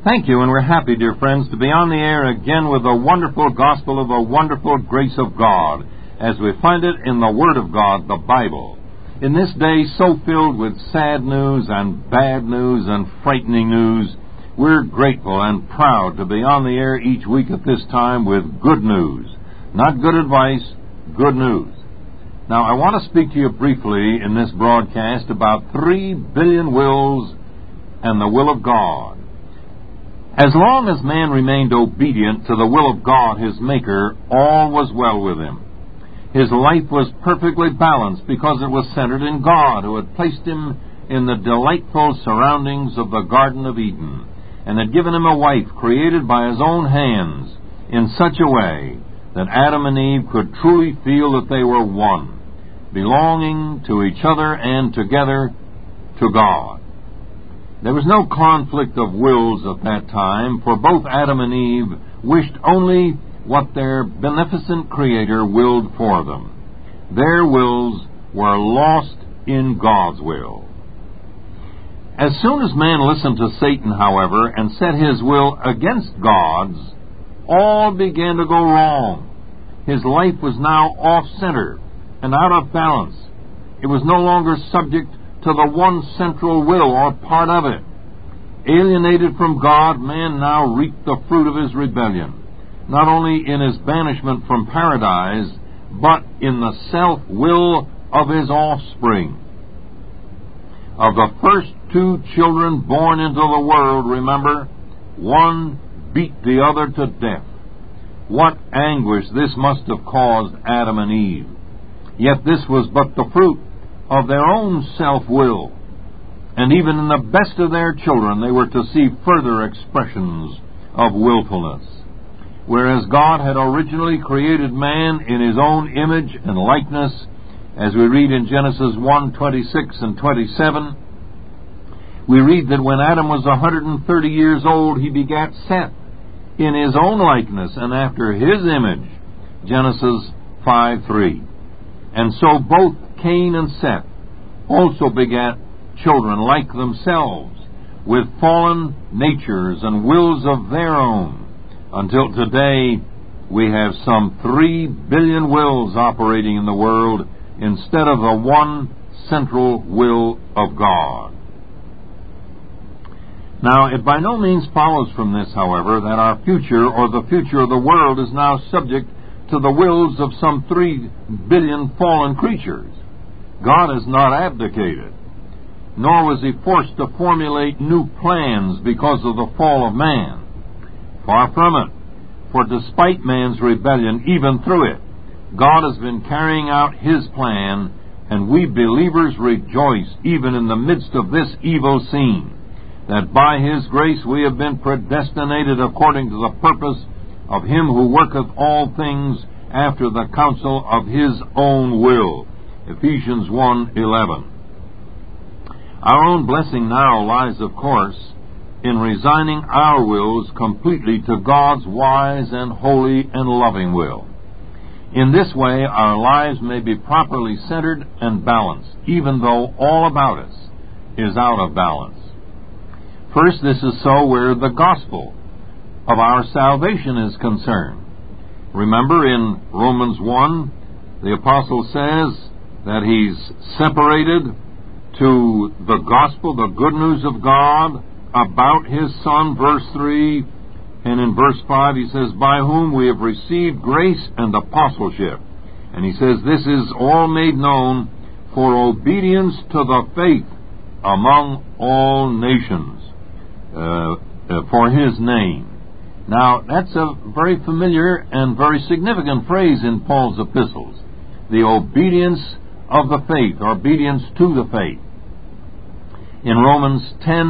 Thank you, and we're happy, dear friends, to be on the air again with the wonderful gospel of the wonderful grace of God, as we find it in the Word of God, the Bible. In this day so filled with sad news and bad news and frightening news, we're grateful and proud to be on the air each week at this time with good news. Not good advice, good news. Now, I want to speak to you briefly in this broadcast about 3 billion wills and the will of God. As long as man remained obedient to the will of God, his Maker, all was well with him. His life was perfectly balanced because it was centered in God, who had placed him in the delightful surroundings of the Garden of Eden, and had given him a wife created by his own hands in such a way that Adam and Eve could truly feel that they were one, belonging to each other and together to God. There was no conflict of wills at that time, for both Adam and Eve wished only what their beneficent Creator willed for them. Their wills were lost in God's will. As soon as man listened to Satan, however, and set his will against God's, all began to go wrong. His life was now off-center and out of balance. It was no longer subject to the one central will or part of it. Alienated from God, man now reaped the fruit of his rebellion, not only in his banishment from paradise, but in the self-will of his offspring. Of the first 2 children born into the world, remember, one beat the other to death. What anguish this must have caused Adam and Eve. Yet this was but the fruit of their own self-will, and even in the best of their children they were to see further expressions of willfulness. Whereas God had originally created man in his own image and likeness, as we read in Genesis 1:26 and 27, we read that when Adam was 130 years old, he begat Seth in his own likeness and after his image, Genesis 5:3. And so both Cain and Seth also begat children like themselves, with fallen natures and wills of their own, until today we have some 3 billion wills operating in the world instead of the one central will of God. Now, it by no means follows from this, however, that our future or the future of the world is now subject to the wills of some 3 billion fallen creatures. God has not abdicated, nor was he forced to formulate new plans because of the fall of man. Far from it, for despite man's rebellion, even through it, God has been carrying out his plan, and we believers rejoice even in the midst of this evil scene, that by his grace we have been predestinated according to the purpose of him who worketh all things after the counsel of his own will. Ephesians 1:11. Our own blessing now lies, of course, in resigning our wills completely to God's wise and holy and loving will. In this way, our lives may be properly centered and balanced, even though all about us is out of balance. First, this is so where the gospel of our salvation is concerned. Remember, in Romans 1, the apostle says that he's separated to the gospel, the good news of God about his Son, verse 3, and in verse 5 he says, by whom we have received grace and apostleship. And he says, this is all made known for obedience to the faith among all nations, for his name. Now, that's a very familiar and very significant phrase in Paul's epistles. The obedience of the faith, or obedience to the faith. In Romans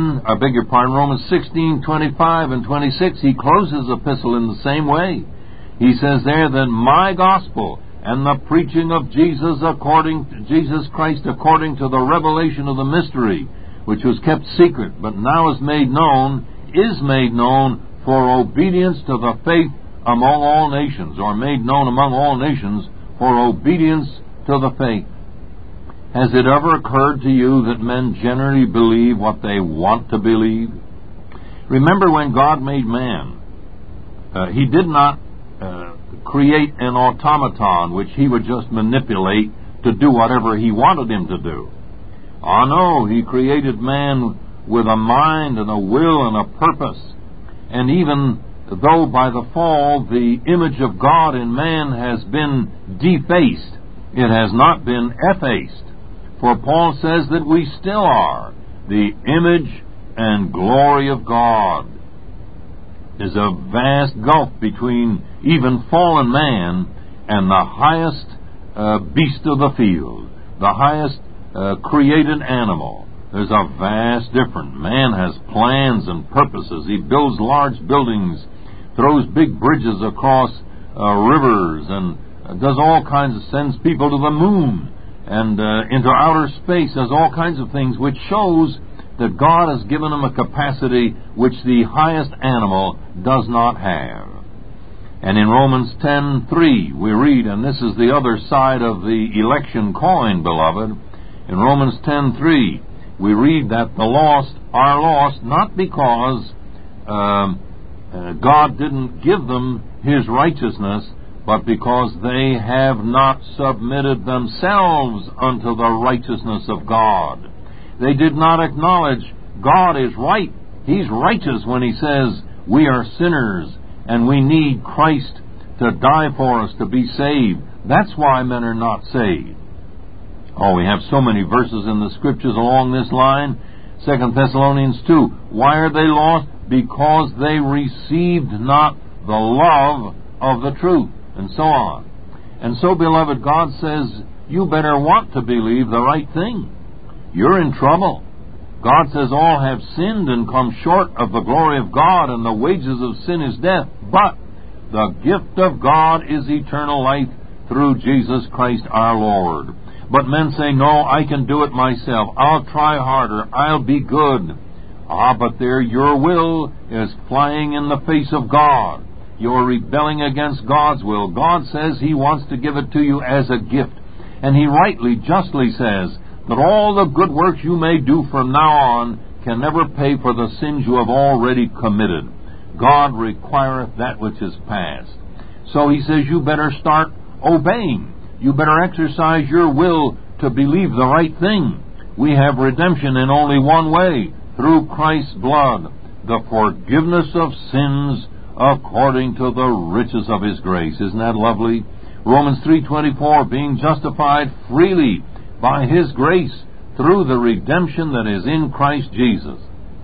16:25 and 26, he closes the epistle in the same way. He says there that my gospel and the preaching of Jesus Christ according to the revelation of the mystery, which was kept secret, but now is made known for obedience to the faith among all nations, or made known among all nations for obedience to the faith. Has it ever occurred to you that men generally believe what they want to believe? Remember when God made man, He did not create an automaton which He would just manipulate to do whatever He wanted him to do. Oh no, He created man with a mind and a will and a purpose. And even though by the fall the image of God in man has been defaced, it has not been effaced. For Paul says that we still are the image and glory of God. There's a vast gulf between even fallen man and the highest beast of the field, the highest created animal. There's a vast difference. Man has plans and purposes. He builds large buildings, throws big bridges across rivers, and does all kinds of, sends people to the moon and into outer space, does all kinds of things, which shows that God has given him a capacity which the highest animal does not have. And in Romans 10:3 we read, and this is the other side of the election coin, beloved. In Romans 10:3 we read that the lost are lost not because God didn't give them His righteousness, but because they have not submitted themselves unto the righteousness of God. They did not acknowledge God is right. He's righteous when He says we are sinners and we need Christ to die for us to be saved. That's why men are not saved. Oh, we have so many verses in the Scriptures along this line. 2 Thessalonians 2. Why are they lost? Because they received not the love of the truth, and so on. And so, beloved, God says, you better want to believe the right thing. You're in trouble. God says all have sinned and come short of the glory of God, and the wages of sin is death. But the gift of God is eternal life through Jesus Christ our Lord. But men say, no, I can do it myself. I'll try harder. I'll be good. But there your will is flying in the face of God. You're rebelling against God's will. God says He wants to give it to you as a gift. And He rightly, justly says that all the good works you may do from now on can never pay for the sins you have already committed. God requireth that which is past. So He says you better start obeying. You better exercise your will to believe the right thing. We have redemption in only one way, through Christ's blood, the forgiveness of sins according to the riches of His grace. Isn't that lovely? Romans 3:24, being justified freely by His grace through the redemption that is in Christ Jesus.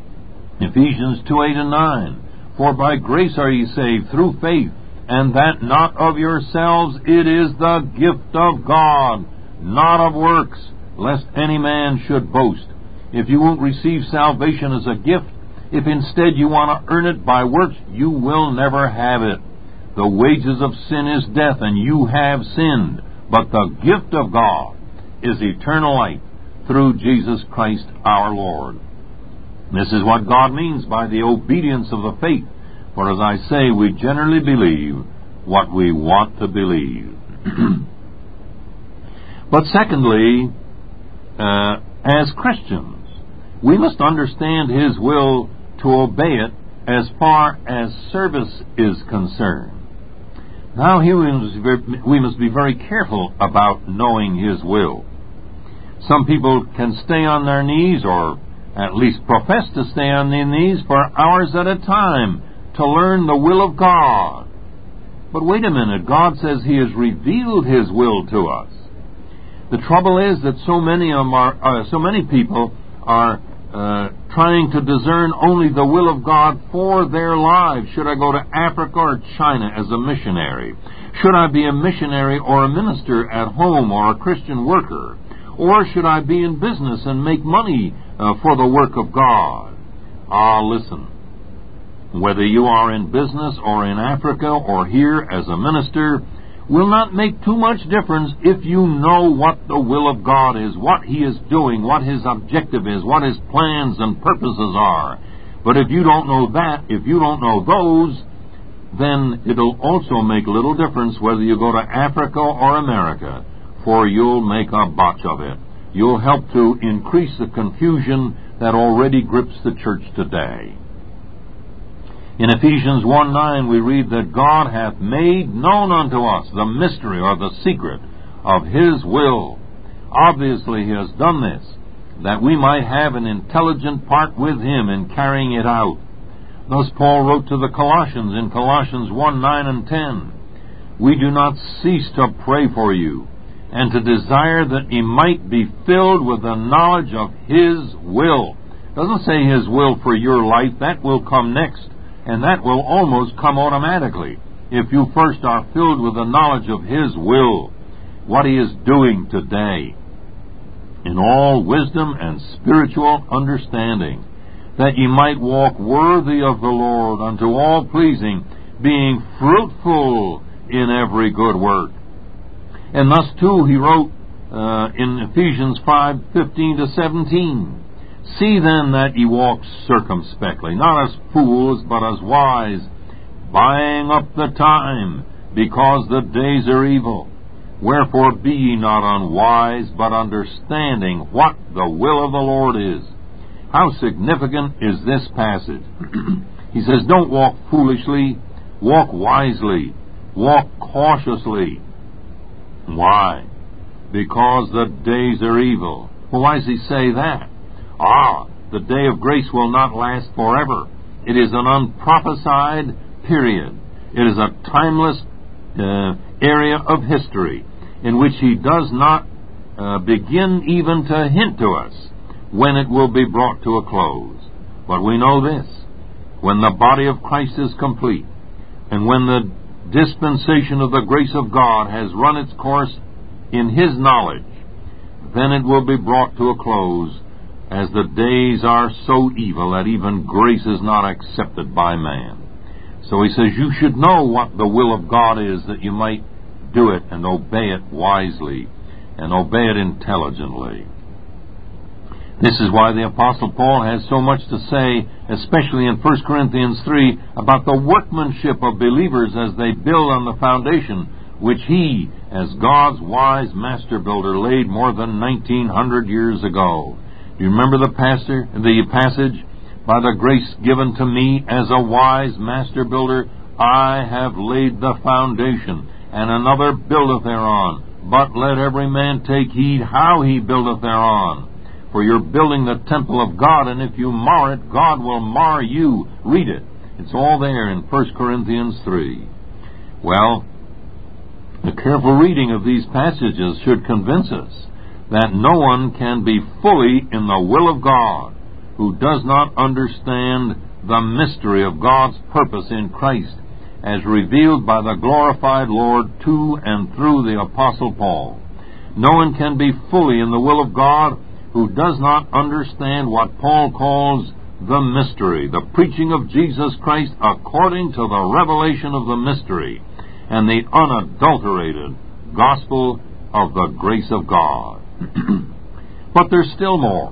Ephesians 2:8 and 9, for by grace are ye saved through faith, and that not of yourselves, it is the gift of God, not of works, lest any man should boast. If you won't receive salvation as a gift, if instead you want to earn it by works, you will never have it. The wages of sin is death, and you have sinned. But the gift of God is eternal life through Jesus Christ our Lord. This is what God means by the obedience of the faith. For as I say, we generally believe what we want to believe. But secondly, as Christians, we must understand His will to obey it as far as service is concerned. Now here we must be very careful about knowing His will. Some people can stay on their knees, or at least profess to stay on their knees, for hours at a time to learn the will of God. But wait a minute, God says He has revealed His will to us. The trouble is that so many people are trying to discern only the will of God for their lives. Should I go to Africa or China as a missionary? Should I be a missionary or a minister at home or a Christian worker? Or should I be in business and make money for the work of God? Listen. Whether you are in business or in Africa or here as a minister will not make too much difference if you know what the will of God is, what He is doing, what His objective is, what His plans and purposes are. But if you don't know that, if you don't know those, then it'll also make little difference whether you go to Africa or America, for you'll make a botch of it. You'll help to increase the confusion that already grips the church today. In Ephesians 1:9 we read that God hath made known unto us the mystery or the secret of His will. Obviously He has done this, that we might have an intelligent part with Him in carrying it out. Thus Paul wrote to the Colossians in Colossians 1:9 and 10, We do not cease to pray for you, and to desire that ye might be filled with the knowledge of His will. It doesn't say His will for your life. That will come next, and that will almost come automatically if you first are filled with the knowledge of His will, what He is doing today, in all wisdom and spiritual understanding, that ye might walk worthy of the Lord unto all pleasing, being fruitful in every good work. And thus too he wrote in Ephesians 5:15 to 17, See then that ye walk circumspectly, not as fools, but as wise, buying up the time, because the days are evil. Wherefore be ye not unwise, but understanding what the will of the Lord is. How significant is this passage? He says, don't walk foolishly, walk wisely, walk cautiously. Why? Because the days are evil. Well, why does he say that? The day of grace will not last forever. It is an unprophesied period. It is a timeless area of history in which he does not begin even to hint to us when it will be brought to a close. But we know this: when the body of Christ is complete, and when the dispensation of the grace of God has run its course in His knowledge, then it will be brought to a close, as the days are so evil that even grace is not accepted by man. So he says you should know what the will of God is, that you might do it and obey it wisely and obey it intelligently. This is why the Apostle Paul has so much to say, especially in 1 Corinthians 3, about the workmanship of believers as they build on the foundation which he, as God's wise master builder, laid more than 1900 years ago. Do you remember the passage? By the grace given to me as a wise master builder, I have laid the foundation, and another buildeth thereon. But let every man take heed how he buildeth thereon. For you're building the temple of God, and if you mar it, God will mar you. Read it. It's all there in 1 Corinthians 3. Well, the careful reading of these passages should convince us that no one can be fully in the will of God who does not understand the mystery of God's purpose in Christ as revealed by the glorified Lord to and through the Apostle Paul. No one can be fully in the will of God who does not understand what Paul calls the mystery, the preaching of Jesus Christ according to the revelation of the mystery and the unadulterated gospel of the grace of God. But there's still more.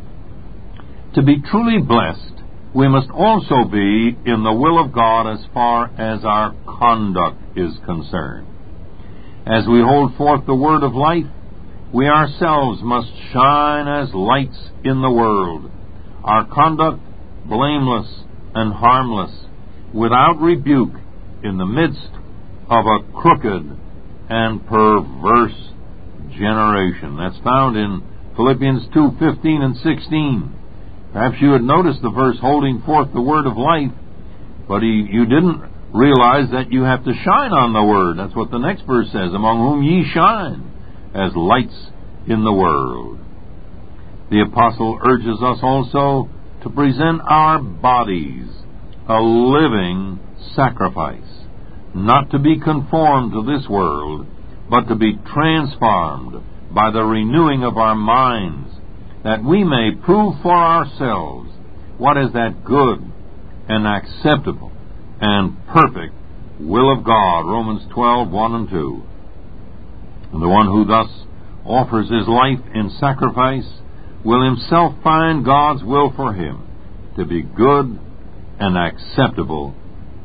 To be truly blessed, we must also be in the will of God as far as our conduct is concerned. As we hold forth the word of life, we ourselves must shine as lights in the world, our conduct blameless and harmless, without rebuke, in the midst of a crooked and perverse generation. That's found in Philippians 2:15 and 16. Perhaps you had noticed the verse holding forth the word of life, but you didn't realize that you have to shine on the word. That's what the next verse says, among whom ye shine as lights in the world. The apostle urges us also to present our bodies a living sacrifice, not to be conformed to this world, but to be transformed by the renewing of our minds, that we may prove for ourselves what is that good and acceptable and perfect will of God. Romans 12:1 and 2. And the one who thus offers his life in sacrifice will himself find God's will for him to be good and acceptable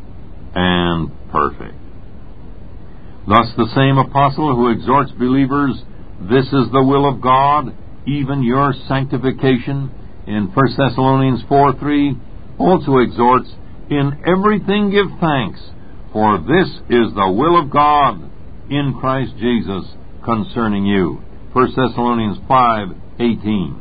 and perfect. Thus the same apostle who exhorts believers, this is the will of God, even your sanctification, in 1 Thessalonians 4:3, also exhorts, In everything give thanks, for this is the will of God in Christ Jesus concerning you. 1 Thessalonians 5:18.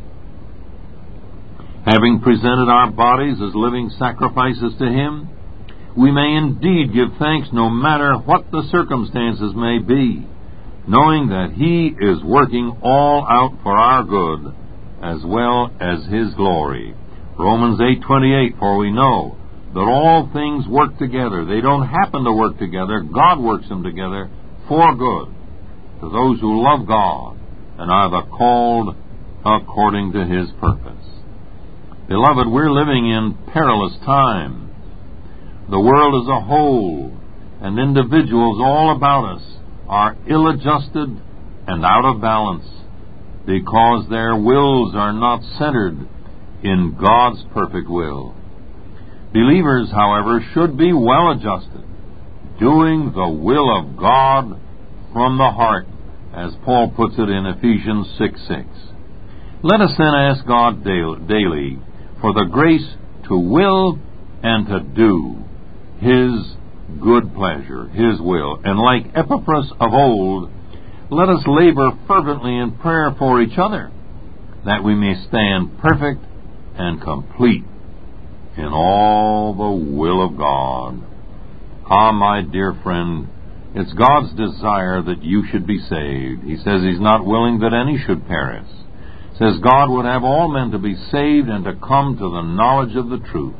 Having presented our bodies as living sacrifices to Him, we may indeed give thanks no matter what the circumstances may be, knowing that He is working all out for our good as well as His glory. Romans 8:28, for we know that all things work together. They don't happen to work together. God works them together for good to those who love God and are the called according to His purpose. Beloved, we're living in perilous time. The world as a whole and individuals all about us are ill-adjusted and out of balance because their wills are not centered in God's perfect will. Believers, however, should be well adjusted, doing the will of God from the heart, as Paul puts it in Ephesians 6:6. Let us then ask God daily for the grace to will and to do His good pleasure, His will. And like Epaphras of old, let us labor fervently in prayer for each other, that we may stand perfect and complete in all the will of God. Ah, my dear friend, it's God's desire that you should be saved. He says He's not willing that any should perish. He says God would have all men to be saved and to come to the knowledge of the truth.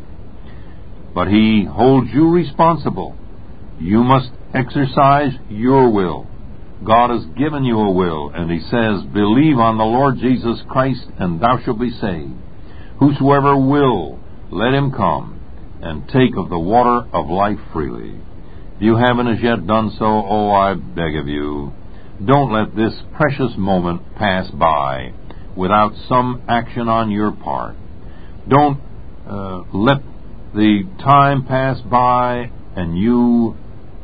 But He holds you responsible. You must exercise your will. God has given you a will, and He says, believe on the Lord Jesus Christ, and thou shalt be saved. Whosoever will, let him come and take of the water of life freely. If you haven't as yet done so, oh, I beg of you, don't let this precious moment pass by without some action on your part. Don't let the time pass by and you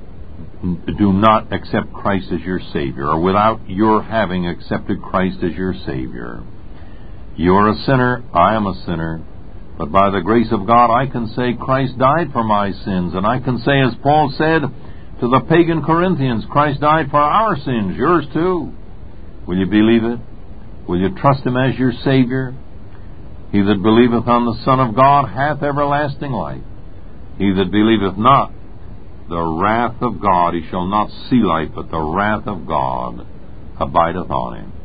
do not accept Christ as your Savior, or without your having accepted Christ as your Savior. You're a sinner, I am a sinner, but by the grace of God I can say Christ died for my sins, and I can say, as Paul said to the pagan Corinthians, Christ died for our sins, yours too. Will you believe it? Will you trust Him as your Savior? He that believeth on the Son of God hath everlasting life. He that believeth not, the wrath of God, he shall not see life, but the wrath of God abideth on him.